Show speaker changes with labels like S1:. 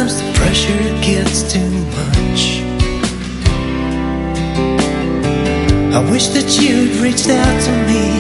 S1: sometimes the pressure gets too much. I wish that you'd reached out to me